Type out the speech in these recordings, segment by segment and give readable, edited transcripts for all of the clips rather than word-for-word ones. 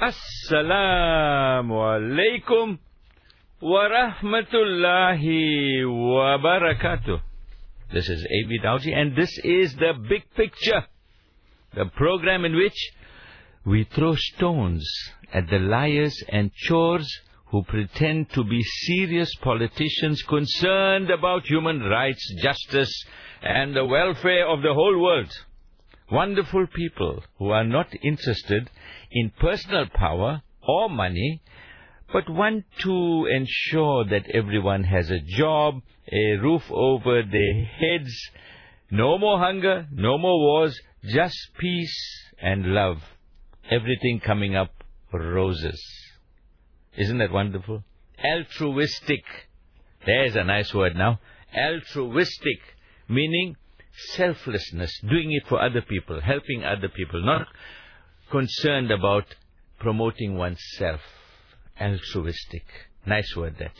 Assalamu alaikum wa rahmatullahi wa barakatuh. This is A.B. Dowji, and this is The Big Picture, the program in which we throw stones at the liars and chores who pretend to be serious politicians concerned about human rights, justice, and the welfare of the whole world. Wonderful people who are not interested in personal power or money, but want to ensure that everyone has a job, a roof over their heads, no more hunger, no more wars, just peace and love. Everything coming up roses. Isn't that wonderful? Altruistic. There's a nice word now. Altruistic, meaning selflessness, doing it for other people, helping other people, not concerned about promoting oneself. Altruistic. Nice word, that.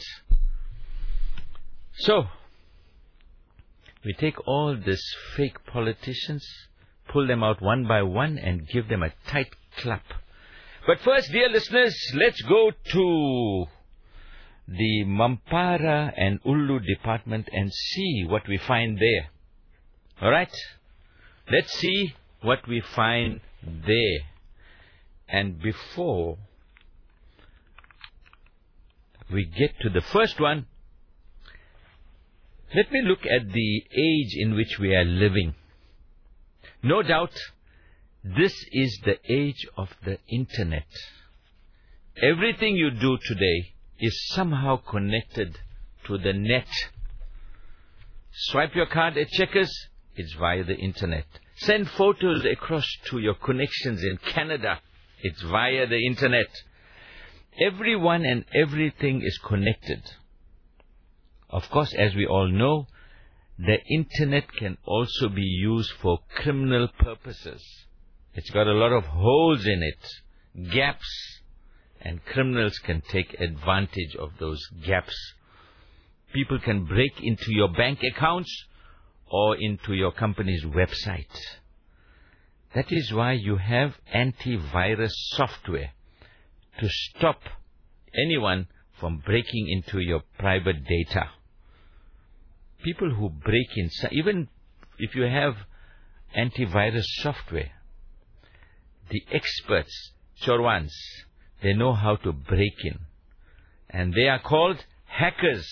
So, we take all these fake politicians, pull them out one by one, and give them a tight clap. But first, dear listeners, let's go to the Mampara and Ullu department and see what we find there. Alright? Let's see what we find there. And before we get to the first one, let me look at the age in which we are living. No doubt, this is the age of the internet. Everything you do today is somehow connected to the net. Swipe your card at Checkers, it's via the internet. Send photos across to your connections in Canada, it's via the internet. Everyone and everything is connected. Of course, as we all know, the internet can also be used for criminal purposes. It's got a lot of holes in it, gaps, and criminals can take advantage of those gaps. People can break into your bank accounts or into your company's website. That is why you have antivirus software to stop anyone from breaking into your private data. People who break in, even if you have antivirus software, the experts, chorwans, they know how to break in. And they are called hackers.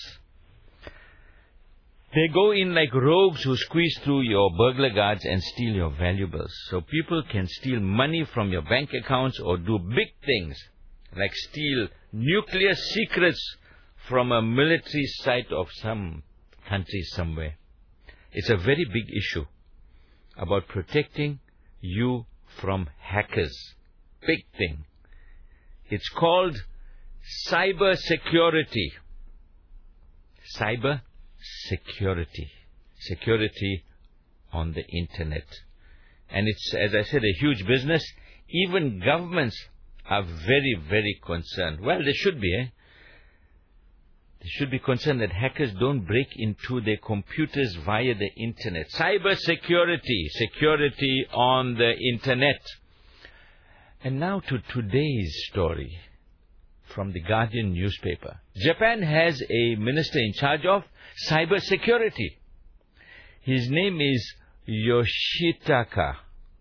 They go in like rogues who squeeze through your burglar guards and steal your valuables. So people can steal money from your bank accounts or do big things, like steal nuclear secrets from a military site of some country somewhere. It's a very big issue about protecting you from hackers. Big thing. It's called cyber security. Cyber security. Security on the internet. And it's, as I said, a huge business. Even governments are very, very concerned. Well, they should be, They should be concerned that hackers don't break into their computers via the internet. Cyber security. Security on the internet. And now to today's story from the Guardian newspaper. Japan has a minister in charge of cyber security. His name is Yoshitaka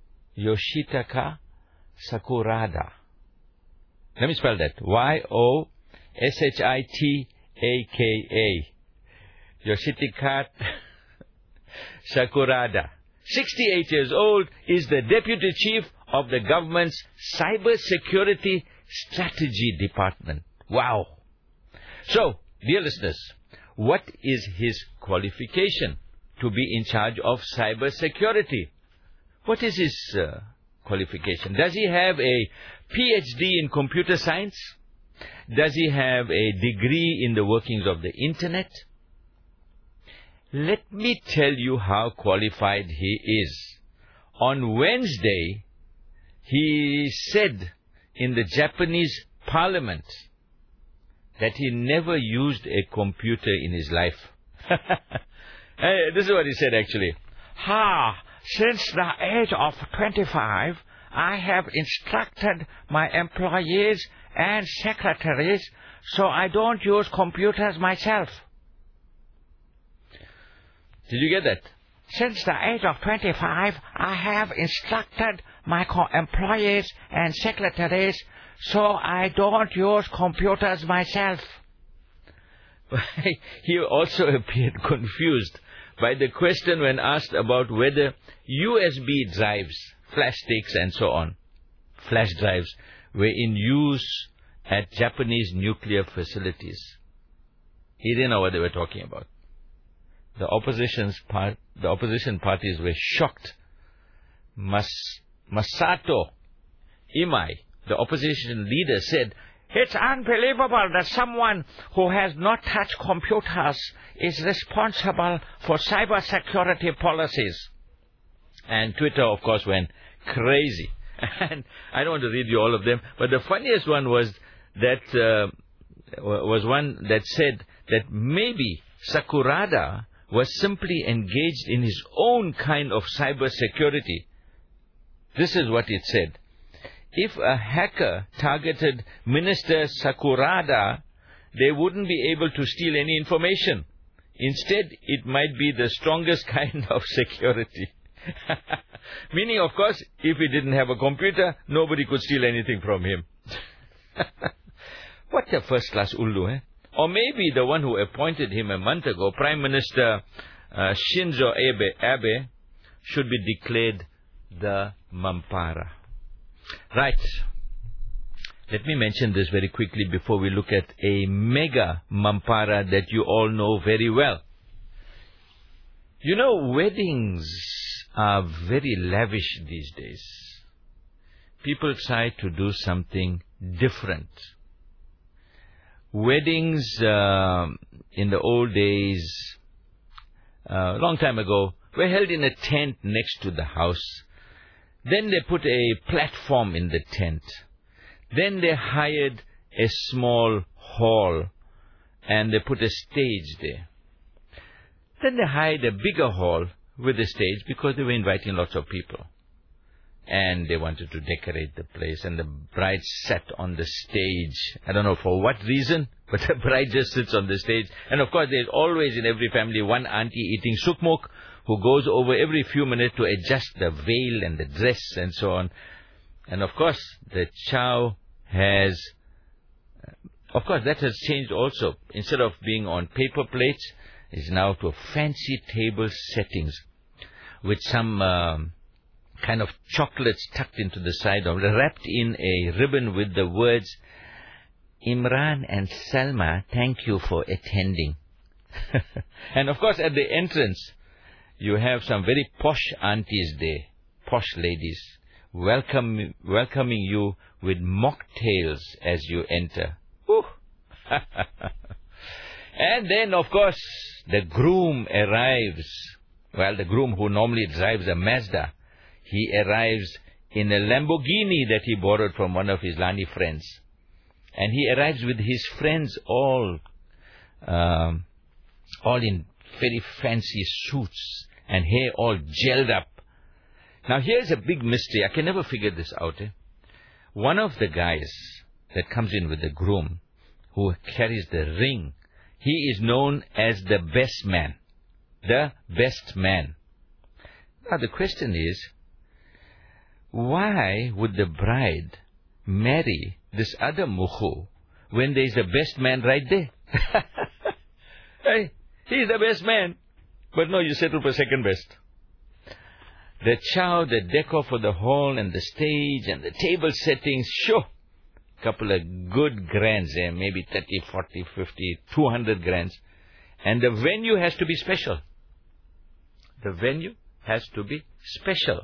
Sakurada. Let me spell that. Yoshitaka. Yoshitaka Sakurada. 68 years old, is the deputy chief of the government's cyber security strategy department. Wow. So, dear listeners, what is his qualification to be in charge of cyber security? What is his qualification? Does he have a PhD in computer science? Does he have a degree in the workings of the internet? Let me tell you how qualified he is. On Wednesday, he said in the Japanese parliament that he never used a computer in his life. This is what he said actually. Since the age of 25, I have instructed my employees and secretaries so I don't use computers myself. Did you get that? Since the age of 25, I have instructed my employees and secretaries so I don't use computers myself. He also appeared confused by the question when asked about whether USB drives, flash sticks and so on, flash drives, were in use at Japanese nuclear facilities. He didn't know what they were talking about. The opposition parties were shocked. Masato Imai, the opposition leader, said, "It's unbelievable that someone who has not touched computers is responsible for cybersecurity policies." And Twitter, of course, went crazy. And I don't want to read you all of them, but the funniest one was one that said that maybe Sakurada was simply engaged in his own kind of cybersecurity. This is what it said. If a hacker targeted Minister Sakurada, they wouldn't be able to steal any information. Instead, it might be the strongest kind of security. Meaning, of course, if he didn't have a computer, nobody could steal anything from him. What a first-class Ullu, eh? Or maybe the one who appointed him a month ago, Prime Minister Shinzo Abe, should be declared the Mampara. Right. Let me mention this very quickly before we look at a mega Mampara that you all know very well. You know, weddings are very lavish these days. People try to do something different. Weddings in the old days, a long time ago, were held in a tent next to the house. Then they put a platform in the tent. Then they hired a small hall and they put a stage there. Then they hired a bigger hall with a stage because they were inviting lots of people. And they wanted to decorate the place, and the bride sat on the stage. I don't know for what reason, but the bride just sits on the stage. And of course, there's always in every family one auntie eating sukmuk who goes over every few minutes to adjust the veil and the dress and so on. And of course, the chow has, of course, that has changed also. Instead of being on paper plates, it's now to fancy table settings with some kind of chocolates tucked into the side of it, wrapped in a ribbon with the words, "Imran and Salma, thank you for attending." And of course, at the entrance, you have some very posh aunties there, posh ladies, welcoming you with mocktails as you enter. And then, of course, the groom arrives. Well, the groom who normally drives a Mazda, he arrives in a Lamborghini that he borrowed from one of his Lani friends. And he arrives with his friends all in very fancy suits and hair all gelled up. Now here's a big mystery. I can never figure this out. One of the guys that comes in with the groom, who carries the ring, he is known as the best man. The best man. Now the question is, why would the bride marry this other mukhu when there's a best man right there? Hey, he's the best man. But no, you settle for second best. The chow, the decor for the hall and the stage and the table settings, sure, couple of good grands there, maybe 30, 40, 50, 200 grands. And the venue has to be special. The venue has to be special.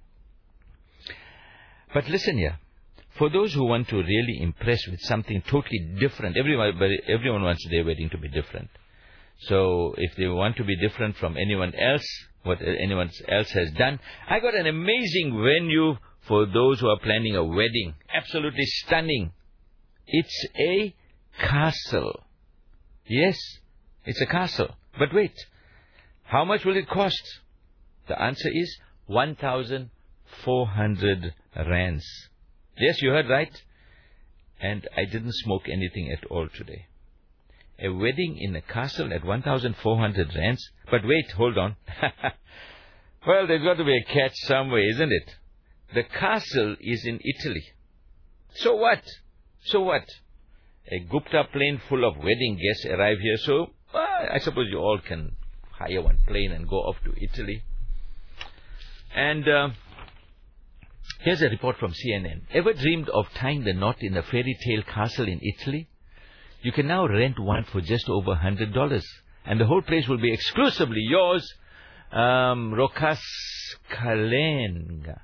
But listen here, for those who want to really impress with something totally different, everyone wants their wedding to be different. So if they want to be different from anyone else, what anyone else has done, I got an amazing venue for those who are planning a wedding. Absolutely stunning. It's a castle. Yes, it's a castle. But wait, how much will it cost? The answer is 1,400 rands. Yes, you heard right. And I didn't smoke anything at all today. A wedding in a castle at 1,400 rands. But wait, hold on. Well, there's got to be a catch somewhere, isn't it? The castle is in Italy. So what? So what? A Gupta plane full of wedding guests arrive here, so I suppose you all can hire one plane and go off to Italy. And here's a report from CNN. Ever dreamed of tying the knot in a fairy tale castle in Italy? You can now rent one for just over $100. And the whole place will be exclusively yours. Rocascalenga,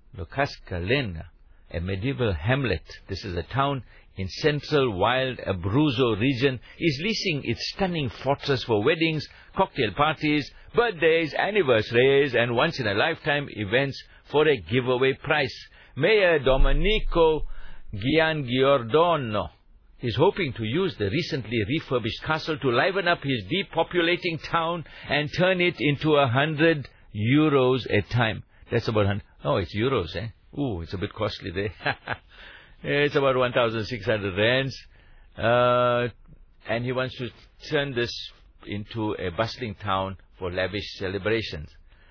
a medieval hamlet. This is a town in central wild Abruzzo region, is leasing its stunning fortress for weddings, cocktail parties, birthdays, anniversaries, and once-in-a-lifetime events for a giveaway price. Mayor Domenico Giangiordano is hoping to use the recently refurbished castle to liven up his depopulating town and turn it into €100 a time. That's about 100. Oh, it's euros, eh? Ooh, it's a bit costly there. It's about 1,600 rands. And he wants to turn this into a bustling town for lavish celebrations.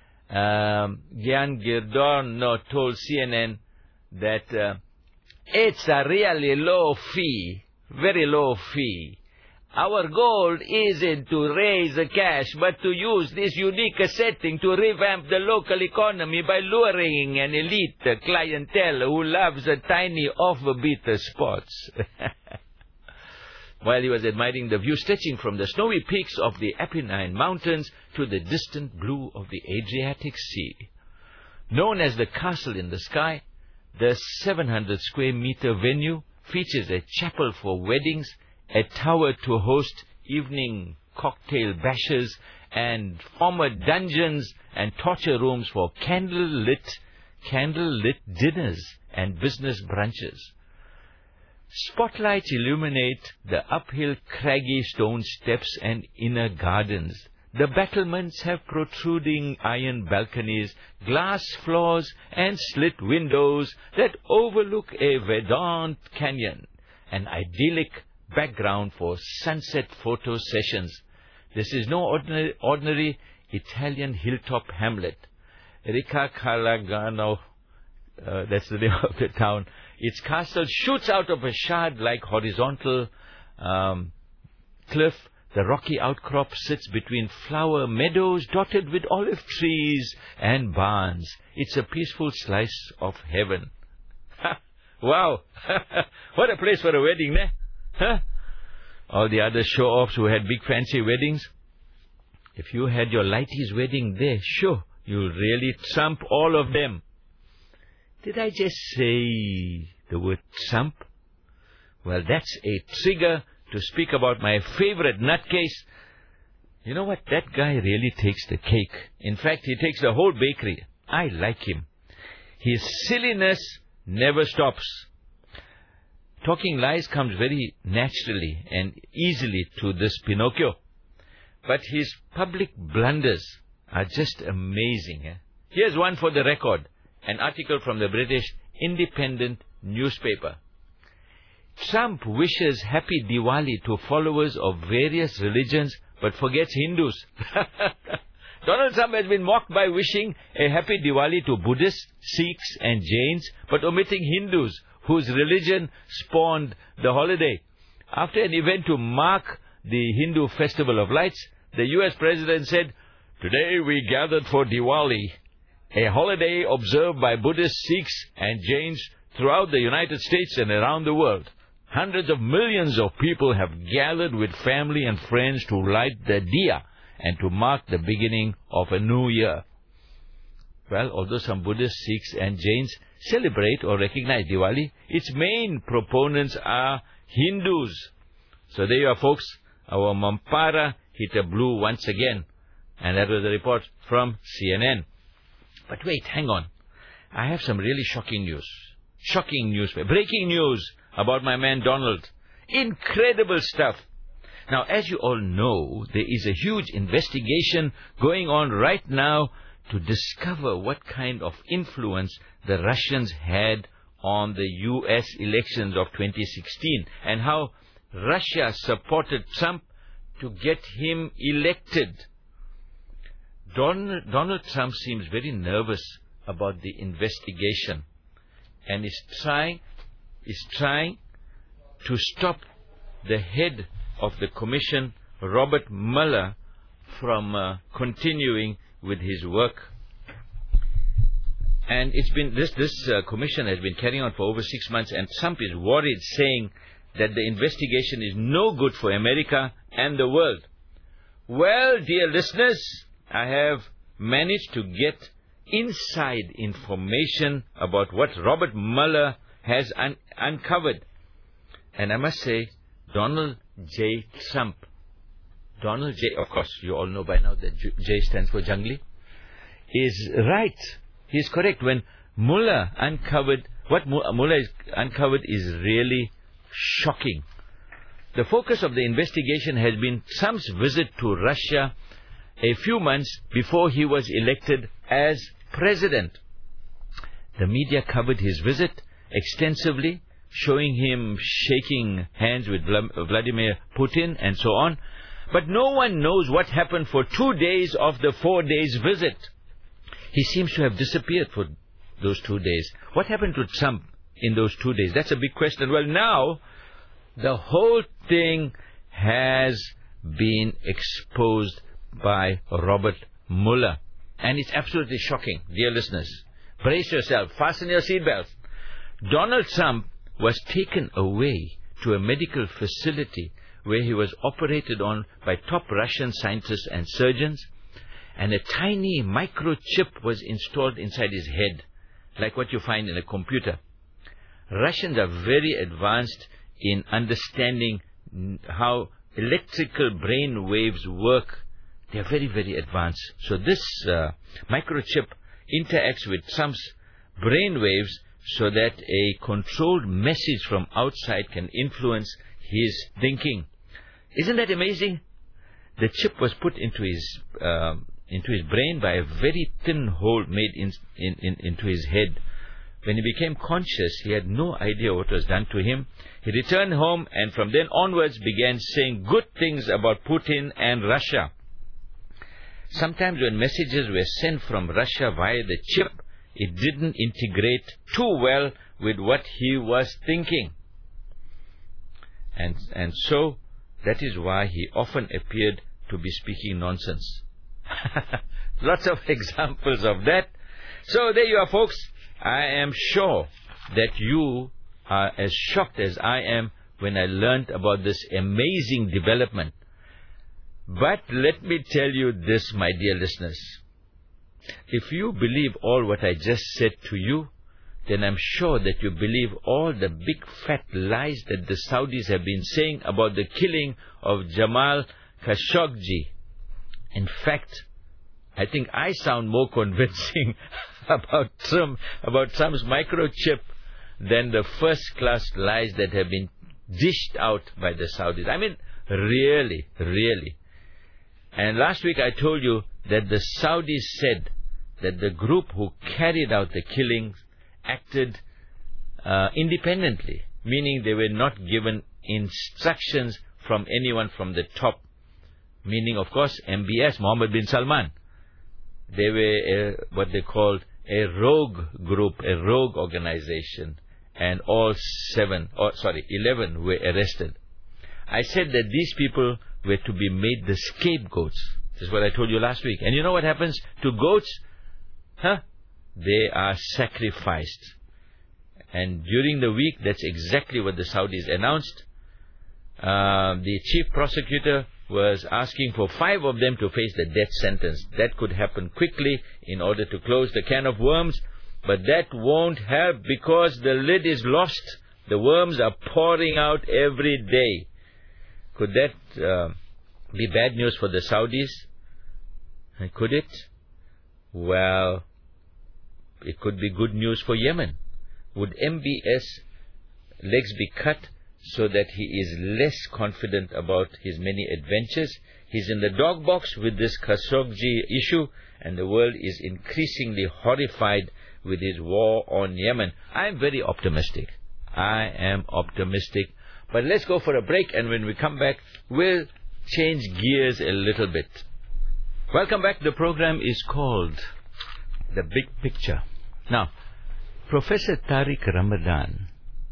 Giangiordano told CNN that it's a really low fee, very low fee. Our goal isn't to raise the cash, but to use this unique setting to revamp the local economy by luring an elite clientele who loves the tiny offbeat spots. While he was admiring the view stretching from the snowy peaks of the Apennine Mountains to the distant blue of the Adriatic Sea. Known as the Castle in the Sky, the 700 square meter venue features a chapel for weddings, a tower to host evening cocktail bashes, and former dungeons and torture rooms for candlelit dinners and business brunches. Spotlights illuminate the uphill craggy stone steps and inner gardens. The battlements have protruding iron balconies, glass floors, and slit windows that overlook a verdant canyon, an idyllic background for sunset photo sessions. This is no ordinary Italian hilltop hamlet. Ricacalagano, that's the name of the town. Its castle shoots out of a shard-like horizontal cliff. The rocky outcrop sits between flower meadows dotted with olive trees and barns. It's a peaceful slice of heaven. Wow! What a place for a wedding, eh? Huh? All the other show-offs who had big fancy weddings. If you had your lighties wedding there, sure, you'll really trump all of them. Did I just say the word trump? Well, that's a trigger to speak about my favorite nutcase. You know what? That guy really takes the cake. In fact, he takes the whole bakery. I like him. His silliness never stops. Talking lies comes very naturally and easily to this Pinocchio. But his public blunders are just amazing. Eh? Here's one for the record. An article from the British Independent newspaper. Trump wishes happy Diwali to followers of various religions but forgets Hindus. Donald Trump has been mocked by wishing a happy Diwali to Buddhists, Sikhs and Jains but omitting Hindus, whose religion spawned the holiday. After an event to mark the Hindu Festival of Lights, the U.S. President said, "Today we gathered for Diwali, a holiday observed by Buddhists, Sikhs and Jains throughout the United States and around the world. Hundreds of millions of people have gathered with family and friends to light the diya and to mark the beginning of a new year." Well, although some Buddhists, Sikhs and Jains celebrate or recognize Diwali, its main proponents are Hindus. So there you are, folks. Our Mampara hit a blue once again. And that was a report from CNN. But wait, hang on. I have some really shocking news. Shocking news. Breaking news about my man Donald. Incredible stuff. Now, as you all know, there is a huge investigation going on right now to discover what kind of influence the Russians had on the US elections of 2016 and how Russia supported Trump to get him elected. Donald Trump seems very nervous about the investigation and is trying to stop the head of the commission, Robert Mueller, from continuing with his work. And it's been this commission has been carrying on for over 6 months, and Trump is worried, saying that the investigation is no good for America and the world. Well, dear listeners, I have managed to get inside information about what Robert Mueller has uncovered. And I must say, Donald J. Trump, Donald J., of course, you all know by now that J stands for Jungly, is right. He's correct. When Mueller uncovered, what Mueller uncovered is really shocking. The focus of the investigation has been Trump's visit to Russia a few months before he was elected as president. The media covered his visit extensively, showing him shaking hands with Vladimir Putin and so on. But no one knows what happened for 2 days of the 4 days visit. He seems to have disappeared for those 2 days. What happened to Trump in those 2 days? That's a big question. Well, now the whole thing has been exposed by Robert Mueller. And it's absolutely shocking, dear listeners. Brace yourself. Fasten your seatbelts. Donald Trump was taken away to a medical facility where he was operated on by top Russian scientists and surgeons, and a tiny microchip was installed inside his head, like what you find in a computer. Russians are very advanced in understanding how electrical brain waves work. They are very, very advanced. So this microchip interacts with Trump's brain waves so that a controlled message from outside can influence his thinking. Isn't that amazing? The chip was put into his brain by a very thin hole made into his head. When he became conscious, he had no idea what was done to him. He returned home and from then onwards began saying good things about Putin and Russia. Sometimes when messages were sent from Russia via the chip, it didn't integrate too well with what he was thinking. And so, that is why he often appeared to be speaking nonsense. Lots of examples of that. So there you are, folks. I am sure that you are as shocked as I am when I learned about this amazing development. But let me tell you this, my dear listeners. If you believe all what I just said to you, then I'm sure that you believe all the big fat lies that the Saudis have been saying about the killing of Jamal Khashoggi. In fact, I think I sound more convincing about Trump's microchip than the first-class lies that have been dished out by the Saudis. I mean, really, really. And last week I told you that the Saudis said that the group who carried out the killings acted independently, meaning they were not given instructions from anyone from the top, meaning, of course, MBS, Mohammed bin Salman. They were what they called a rogue group, a rogue organization, and all 11 were arrested. I said that these people were to be made the scapegoats. This is what I told you last week. And you know what happens to goats? They are sacrificed. And during the week, that's exactly what the Saudis announced. The chief prosecutor was asking for 5 of them to face the death sentence. That could happen quickly in order to close the can of worms, but that won't help because the lid is lost. The worms are pouring out every day. Could that be bad news for the Saudis? Could it? Well, it could be good news for Yemen. Would MBS legs be cut so that he is less confident about his many adventures? He's in the dog box with this Khashoggi issue, and the world is increasingly horrified with his war on Yemen. I am very optimistic. I am optimistic. But let's go for a break, and when we come back, we'll change gears a little bit. Welcome back. The program is called The Big Picture. Now, Professor Tariq Ramadan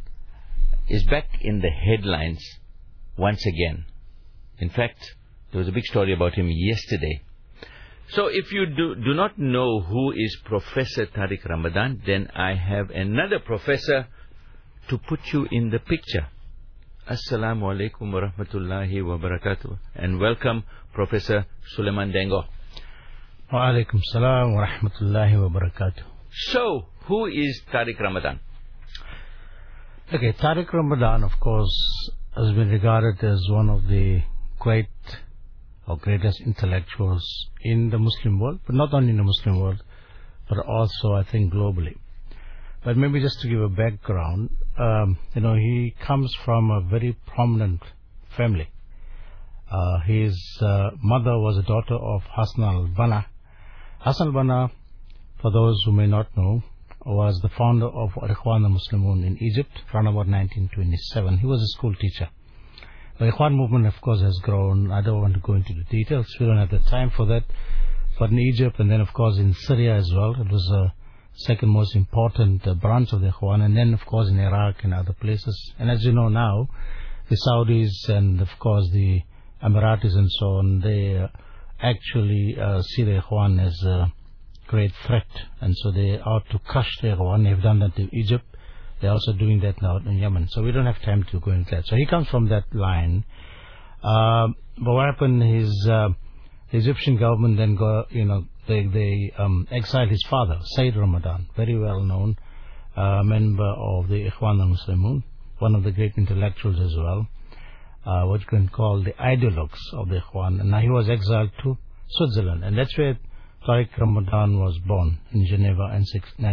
is back in the headlines once again. In fact, there was a big story about him yesterday. So if you do not know who is Professor Tariq Ramadan, then I have another professor to put you in the picture. Assalamu alaikum wa rahmatullahi wa barakatuh. And welcome, Professor Suleiman Dengo. Wa alaikum salam wa rahmatullahi wa barakatuh. So, who is Tariq Ramadan? Okay, Tariq Ramadan, of course, has been regarded as one of the great or greatest intellectuals in the Muslim world, but not only in the Muslim world, but also, I think, globally. But maybe just to give a background, he comes from a very prominent family. His mother was a daughter of Hassan al-Banna. Hassan al-Banna, for those who may not know, was the founder of Ikhwan al-Muslimun in Egypt around about 1927. He was a school teacher. The Ikhwan movement, of course, has grown. I don't want to go into the details. We don't have the time for that. But in Egypt, and then, of course, in Syria as well, it was a second most important branch of the Ikhwan, and then, of course, in Iraq and other places. And as you know now, the Saudis and, of course, the Emiratis and so on, they actually see the Ikhwan as a great threat, and so they ought to crush the Ikhwan. They've done that in Egypt. They're also doing that now in Yemen. So we don't have time to go into that. So he comes from that line. But what happened is the Egyptian government then they exiled his father, Sayyid Ramadan, very well known member of the Ikhwan al-Muslimun, one of the great intellectuals as well, what you can call the ideologues of the Ikhwan. And now he was exiled to Switzerland, and that's where Tariq Ramadan was born, in Geneva in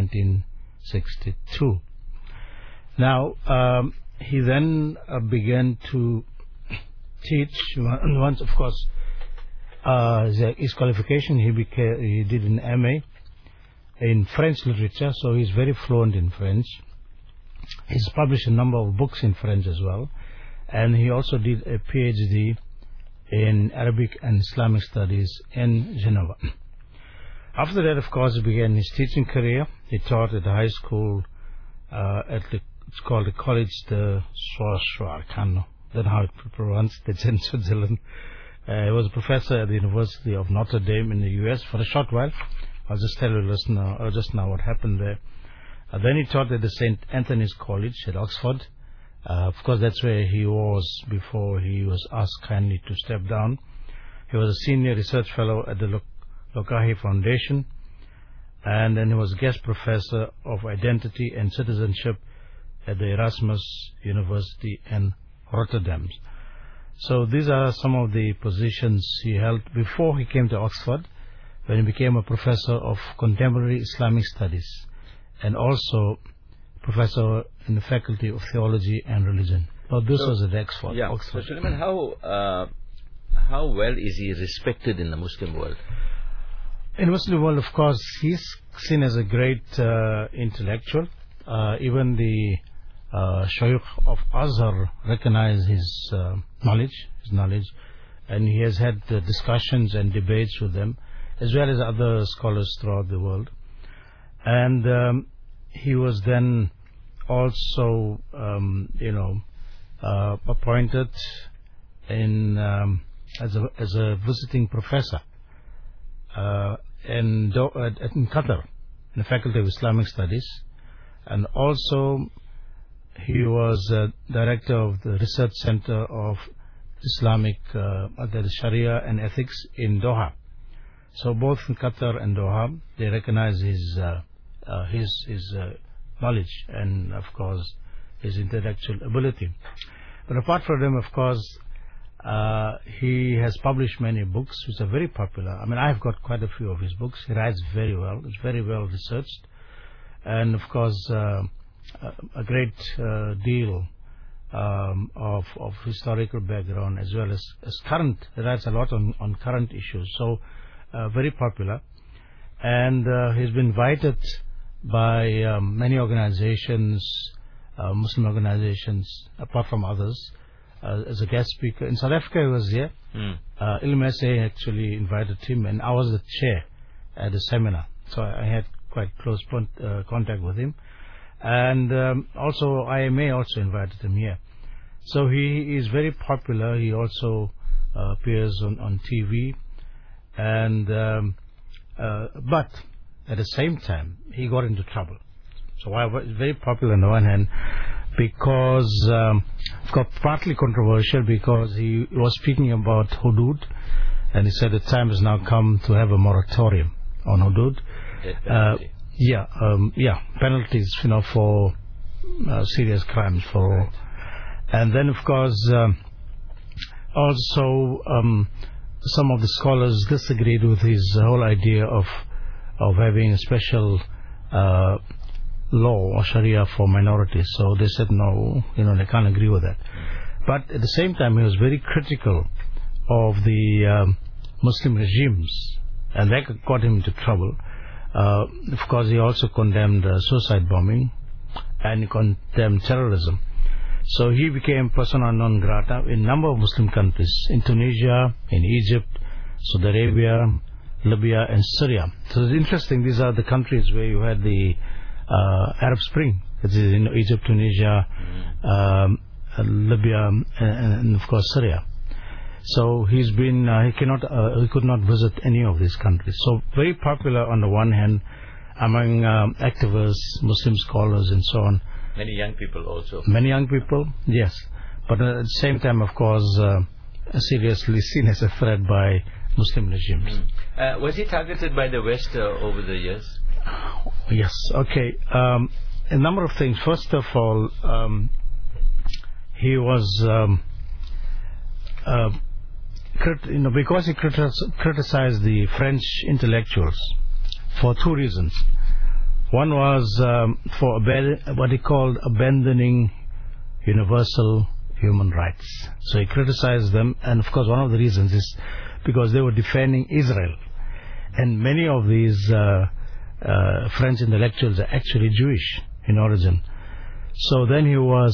1962. Now, he then began to teach. Once, of course, his qualification, he did an MA in French literature, so he's very fluent in French. He's published a number of books in French as well, and he also did a PhD in Arabic and Islamic studies in Geneva. After that, of course, he began his teaching career. He taught at the high school it's called the College de Soissons. I don't know how it's pronounced. It's in Switzerland. He was a professor at the University of Notre Dame in the US for a short while. I'll just tell you just now what happened there. Then he taught at the St. Anthony's College at Oxford. Of course, that's where he was before he was asked kindly to step down. He was a senior research fellow at the Lokahi Foundation, and then he was guest professor of identity and citizenship at the Erasmus University in Rotterdam. So these are some of the positions he held before he came to Oxford, when he became a professor of contemporary Islamic studies and also professor in the Faculty of Theology and Religion. But this was at Oxford. Yeah. Oxford. So, Suleiman, how well is he respected in the Muslim world? In the Muslim world, of course, he's seen as a great intellectual. Even the Shaykh of Azhar recognize his knowledge, and he has had discussions and debates with them, as well as other scholars throughout the world. And he was then also, appointed in as a visiting professor in Qatar, in the Faculty of Islamic Studies, and also he was director of the Research Center of Islamic Sharia and Ethics in Doha. So both in Qatar and Doha, they recognize his knowledge and, of course, his intellectual ability. But apart from them, of course, he has published many books which are very popular. I mean, I've got quite a few of his books. He writes very well. It's very well researched. And, of course, a great deal of historical background, as well as current. He writes a lot on current issues. So, very popular. And he's been invited by many organizations, Muslim organizations, apart from others, as a guest speaker. In South Africa, he was here. Ilmese actually invited him, and I was the chair at the seminar. So I had quite close contact with him. And also IMA also invited him here. So he is very popular. He also appears on TV. And but at the same time, he got into trouble. So I was very popular on the one hand because it got partly controversial because he was speaking about hudud, and he said the time has now come to have a moratorium on hudud. Penalties, for serious crimes. And then, of course, also some of the scholars disagreed with his whole idea of having a special law or Sharia for minorities. So they said no, they can't agree with that. But at the same time, he was very critical of the Muslim regimes, and that got him into trouble. Of course, he also condemned suicide bombing and he condemned terrorism. So he became persona non grata in a number of Muslim countries, in Tunisia, in Egypt, Saudi Arabia, Libya and Syria. So it's interesting, these are the countries where you had the Arab Spring. It's in Egypt, Tunisia, Libya and of course Syria. So he's been, he could not visit any of these countries. So very popular on the one hand among activists, Muslim scholars and so on. Many young people also. Many young people, yes. But at the same time, of course, seriously seen as a threat by Muslim regimes. Was he targeted by the West over the years? Yes, okay. A number of things. First of all, he was... because he criticized the French intellectuals for two reasons. One was for what he called abandoning universal human rights. So he criticized them, and of course one of the reasons is because they were defending Israel. And many of these French intellectuals are actually Jewish in origin. So then he was,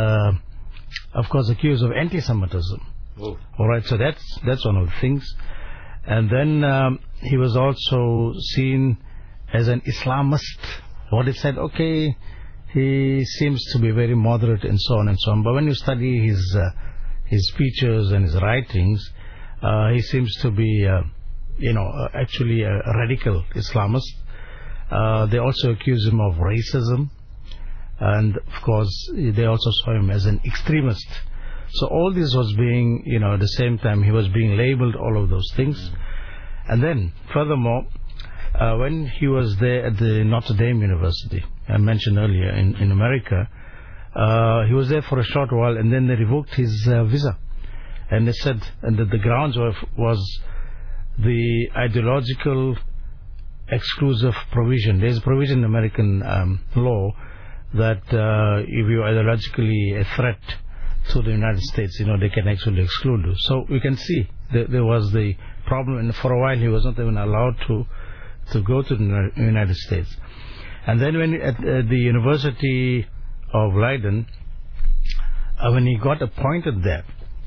of course, accused of anti-Semitism. Whoa. All right, so that's one of the things. And then he was also seen as an Islamist. What he said, okay, he seems to be very moderate and so on and so on. But when you study his speeches and his writings, he seems to be, actually a radical Islamist. They also accuse him of racism. And, of course, they also saw him as an extremist. So all this was being, at the same time, he was being labeled all of those things. And then, furthermore, when he was there at the Notre Dame University, I mentioned earlier, in America, he was there for a short while, and then they revoked his visa. And they said that the grounds was the ideological exclusive provision. There's a provision in American law that if you're ideologically a threat to the United States, they can actually exclude you. So we can see there was the problem, and for a while he was not even allowed to go to the United States. And then when at the University of Leiden, when he got appointed there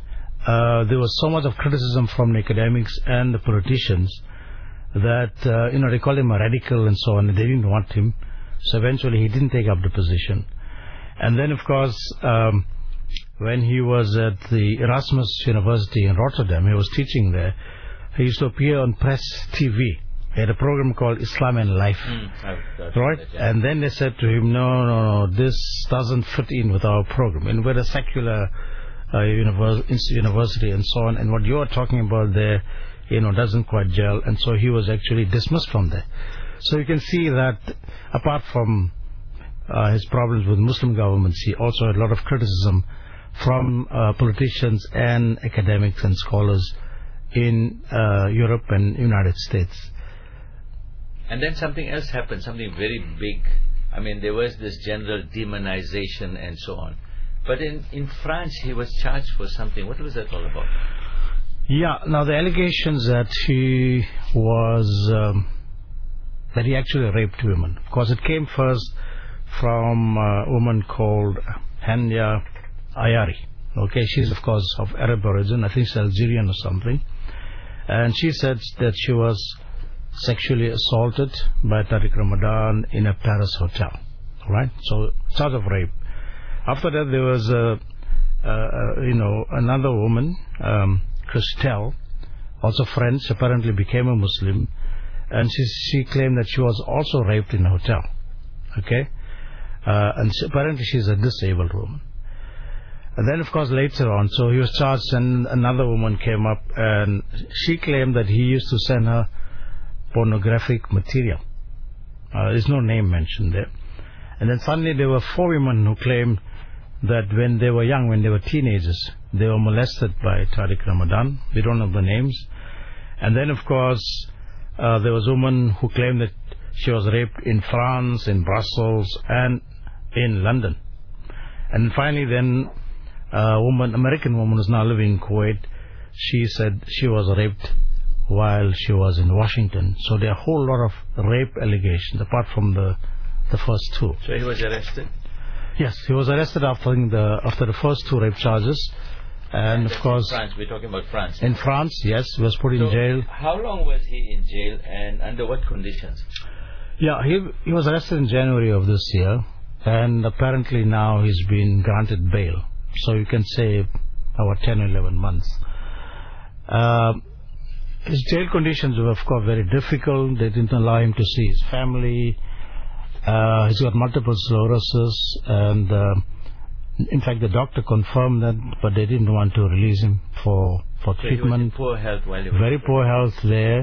was so much of criticism from the academics and the politicians that they called him a radical and so on, and they didn't want him. So eventually he didn't take up the position. And then, of course, when he was at the Erasmus University in Rotterdam, he was teaching there, he used to appear on Press TV. He had a program called Islam and Life. Right? That, yeah. And then they said to him, no, this doesn't fit in with our program. And we're a secular university and so on. And what you are talking about there, doesn't quite gel. And so he was actually dismissed from there. So you can see that apart from his problems with Muslim governments, he also had a lot of criticism from politicians and academics and scholars in Europe and United States. And then something else happened, something very big. I mean, there was this general demonization and so on. But in France, he was charged for something. What was that all about? Yeah, now the allegations that he was that he actually raped women. Of course, it came first from a woman called Hania Ayari. Okay, she's of course of Arab origin, I think she's Algerian or something. And she said that she was sexually assaulted by Tariq Ramadan in a Paris hotel. Right? So, charge of rape. After that, there was another woman, Christelle, also French, apparently became a Muslim, and she claimed that she was also raped in a hotel. Okay? And apparently she's a disabled woman. And then, of course, later on, so he was charged, and another woman came up, and she claimed that he used to send her pornographic material. There's no name mentioned there. And then suddenly there were 4 women who claimed that when they were young, when they were teenagers, they were molested by Tariq Ramadan. We don't know the names. And then, of course, there was a woman who claimed that she was raped in France, in Brussels, and in London. And finally then, a woman, American woman who's now living in Kuwait, she said she was raped while she was in Washington. So there are a whole lot of rape allegations, apart from the first 2. So he was arrested? Yes, he was arrested after the first 2 rape charges. And of course, in France, we're talking about France. In France, yes, he was put in jail. How long was he in jail, and under what conditions? Yeah, he was arrested in January of this year, and apparently now he's been granted bail. So you can say about 10 or 11 months. His jail conditions were, of course, very difficult. They didn't allow him to see his family. He's got multiple sclerosis, and in fact, the doctor confirmed that, but they didn't want to release him for treatment. He was in poor health while he was very poor health there,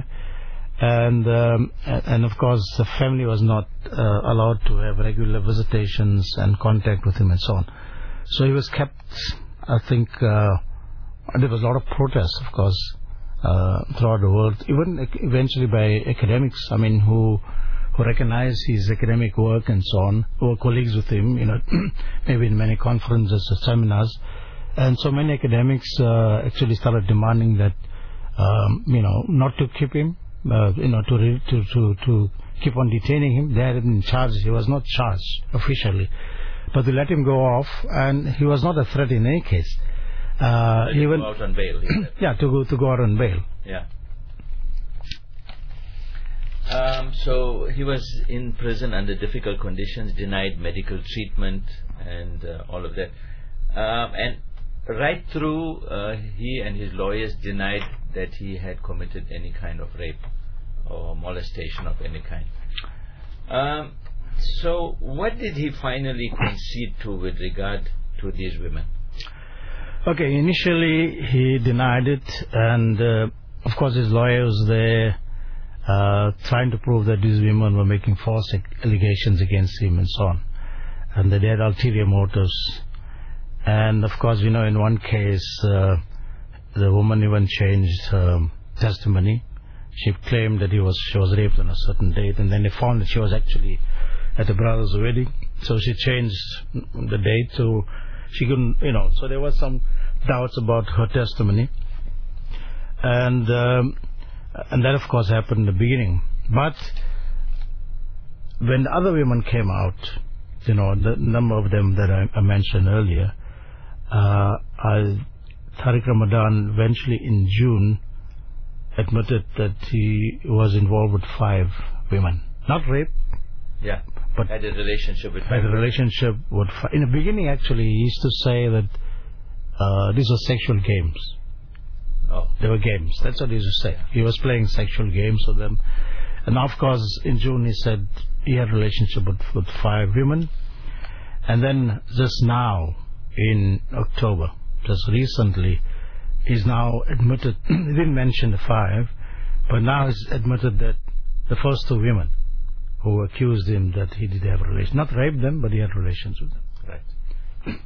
and of course, the family was not allowed to have regular visitations and contact with him and so on. So he was kept. I think there was a lot of protests, of course, throughout the world, even eventually by academics. I mean, who recognized his academic work and so on, who were colleagues with him, maybe in many conferences or seminars. And so many academics actually started demanding that, not to keep him, to keep on detaining him. They had him in charge. He was not charged officially, but they let him go off, and he was not a threat in any case. Even go out on bail. Yeah, to go out on bail. Yeah. So he was in prison under difficult conditions, denied medical treatment, and all of that. And right through, he and his lawyers denied that he had committed any kind of rape or molestation of any kind. So what did he finally concede to with regard to these women? Okay, initially he denied it, and of course his lawyers there trying to prove that these women were making false allegations against him and so on, and that they had ulterior motives. And of course, in one case, the woman even changed her testimony. She claimed that she was raped on a certain date, and then they found that she was actually at her brother's wedding. So she changed the date to, she couldn't, so there was some doubts about her testimony. And that, of course, happened in the beginning. But when the other women came out, the number of them that I mentioned earlier, Tariq Ramadan eventually in June admitted that he was involved with 5 women. Not rape. Yeah. But had a relationship with 5 had a relationship with 5. In the beginning, actually, he used to say that these were sexual games. Oh. They were games. That's what he used to say. He was playing sexual games with them. And now, of course, in June he said he had a relationship with 5 women. And then just now, in October, just recently, he's now admitted, he didn't mention the 5, but now he's admitted that the first 2 women who accused him that he did have a relation, not raped them, but he had relations with them. Right.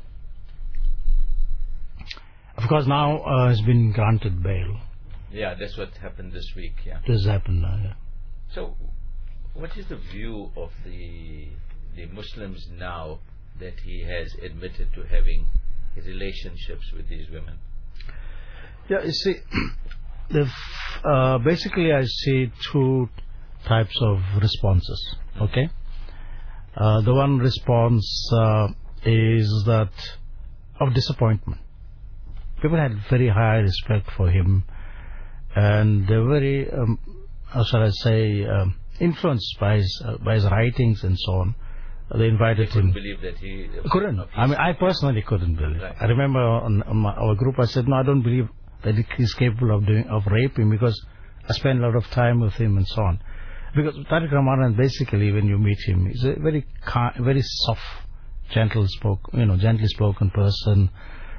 Of course, now has been granted bail. Yeah, that's what happened this week. Yeah. This happened now. Yeah. So, what is the view of the Muslims now that he has admitted to having relationships with these women? Yeah, you see, basically I see two types of responses. Okay? The one response is that of disappointment. People had very high respect for him, and they were very, how shall I say, influenced by his writings and so on. They invited him. Believe that he couldn't. I mean, I personally couldn't believe. Right. I remember on our group, I said, no, I don't believe that he's capable of raping, because I spent a lot of time with him and so on. Because Tariq Ramadan, basically, when you meet him, he's a very soft, gently spoken person,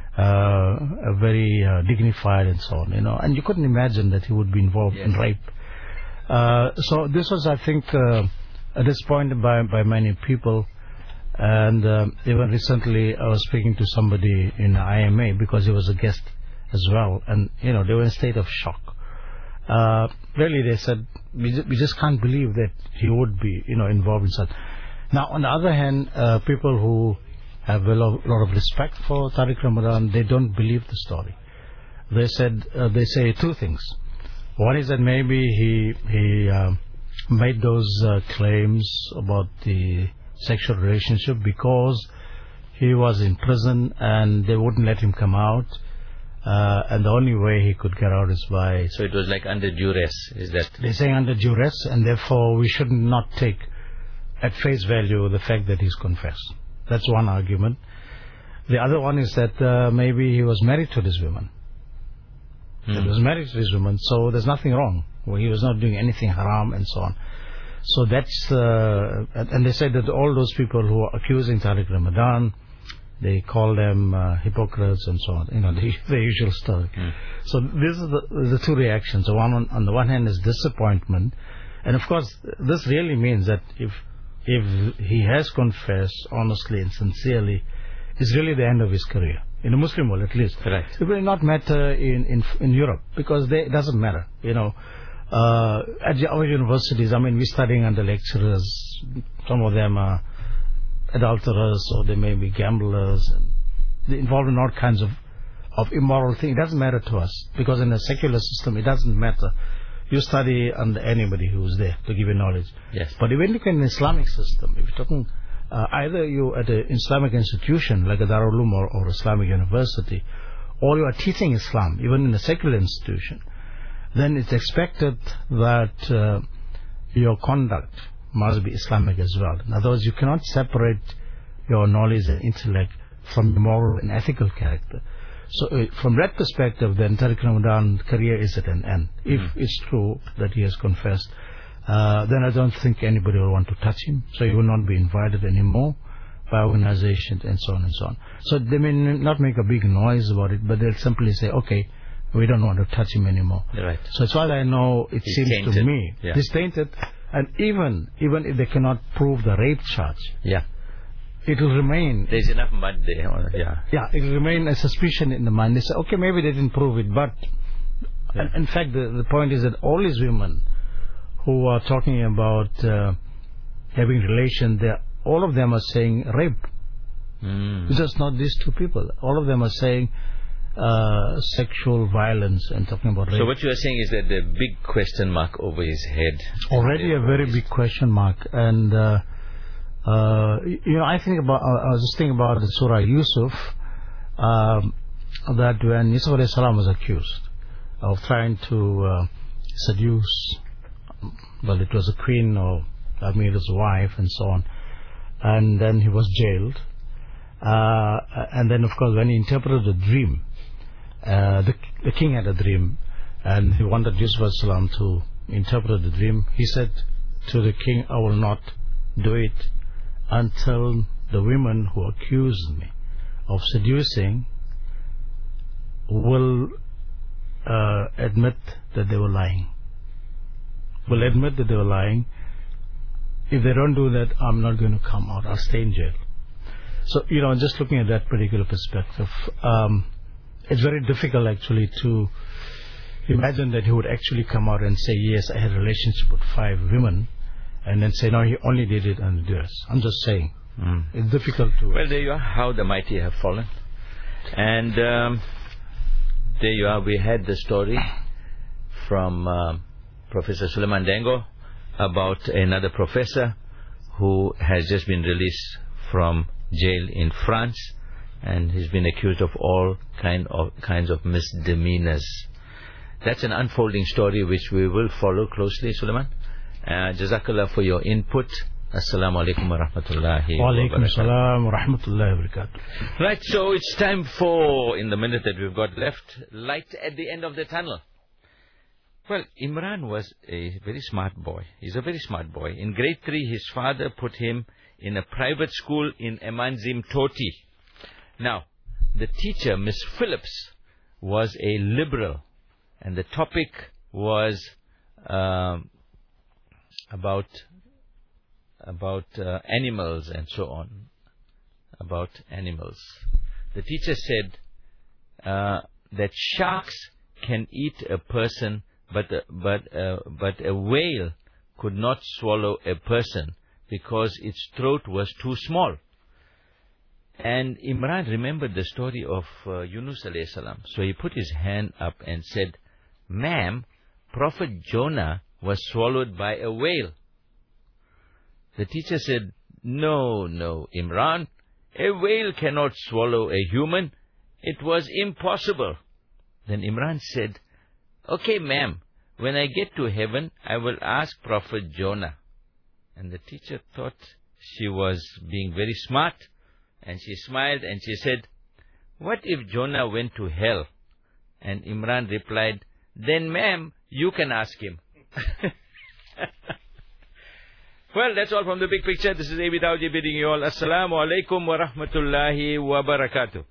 a very dignified and so on, and you couldn't imagine that he would be involved in rape. So this was, I think, disappointed by many people. And even recently, I was speaking to somebody in IMA, because he was a guest as well, and they were in a state of shock. Really, they said, we just can't believe that he would be involved in such. Now, on the other hand, people who have a lot of respect for Tariq Ramadan, they don't believe the story. They say two things. One is that maybe he made those claims about the sexual relationship because he was in prison and they wouldn't let him come out, and the only way he could get out is by... So it was like under duress, is that... They're saying under duress, and therefore we should not take at face value the fact that he's confessed. That's one argument. The other one is that maybe he was married to this woman. He was married to this woman, so there's nothing wrong. Well, he was not doing anything haram and so on. So that's... and they said that all those people who are accusing Tariq Ramadan, they call them hypocrites and so on. The usual story. So this is the two reactions. The one on the one hand is disappointment. And of course, this really means that if he has confessed honestly and sincerely, it's really the end of his career. In the Muslim world, at least. Right. It will not matter in Europe, because it doesn't matter. At our universities, I mean, we're studying under lecturers. Some of them are adulterers, or they may be gamblers, and they're involved in all kinds of immoral things. It doesn't matter to us, because in a secular system, it doesn't matter. You study under anybody who's there to give you knowledge. Yes. But if you look at an Islamic system, if you're talking either you at an Islamic institution like a Darul Uloom or Islamic university, or you are teaching Islam, even in a secular institution, then it's expected that your conduct must be Islamic as well. In other words, you cannot separate your knowledge and intellect from the moral and ethical character. So from that perspective, then Tariq Ramadan's career is at an end. If it's true that he has confessed, then I don't think anybody will want to touch him. So he will not be invited anymore by organizations and so on and so on. So they may not make a big noise about it, but they'll simply say, okay, we don't want to touch him anymore. Right. So as far as I know, it seems tainted to me, he's tainted. And even if they cannot prove the rape charge, it will remain... There's enough mud there. It will remain a suspicion in the mind. They say, okay, maybe they didn't prove it, but... In fact, the point is that all these women who are talking about having relations, all of them are saying rape. It's just not these two people. All of them are saying sexual violence and talking about rape. So what you are saying is that the big question mark over his head... Already a very big question mark. And... I think about. I was just thinking about the Surah Yusuf. That when Yusuf alayhi salam was accused of trying to seduce, well, it was a queen or Amir's wife and so on, and then he was jailed. And then, of course, when he interpreted the dream, the king had a dream, and he wanted Yusuf alayhi salam to interpret the dream. He said to the king, "I will not do it until the women who accused me of seducing will admit that they were lying. Will admit that they were lying. If they don't do that, I'm not going to come out. I'll stay in jail." So, just looking at that particular perspective, it's very difficult actually to imagine that he would actually come out and say, yes, I had a relationship with 5 women, and then say, no, he only did it under duress. I'm just saying. It's difficult to... Well, there you are, how the mighty have fallen. And there you are, we had the story from Professor Suleiman Dango about another professor who has just been released from jail in France, and he's been accused of all kinds of misdemeanors. That's an unfolding story which we will follow closely, Suleiman. Jazakallah for your input. Assalamu alaikum wa rahmatullahi wa Walaikum barakatuh. salam wa rahmatullahi wa barakatuh. Right, so it's time for, in the minute that we've got left, light at the end of the tunnel. Well, Imran was a very smart boy. He's a very smart boy. In grade 3, his father put him in a private school in Emanzim Toti. Now, the teacher, Miss Phillips, was a liberal, and the topic was about animals and so on. About animals. The teacher said that sharks can eat a person, but a whale could not swallow a person because its throat was too small. And Imran remembered the story of Yunus alayhi salam. So he put his hand up and said, "Ma'am, Prophet Jonah was swallowed by a whale." The teacher said, No, Imran, a whale cannot swallow a human. It was impossible. Then Imran said, "Okay, ma'am, when I get to heaven, I will ask Prophet Jonah." And the teacher thought she was being very smart, and she smiled and she said, "What if Jonah went to hell?" And Imran replied, "Then, ma'am, you can ask him." Well, that's all from the big picture. This is A.B. Dawji bidding you all Assalamu alaikum wa rahmatullahi wa barakatuh.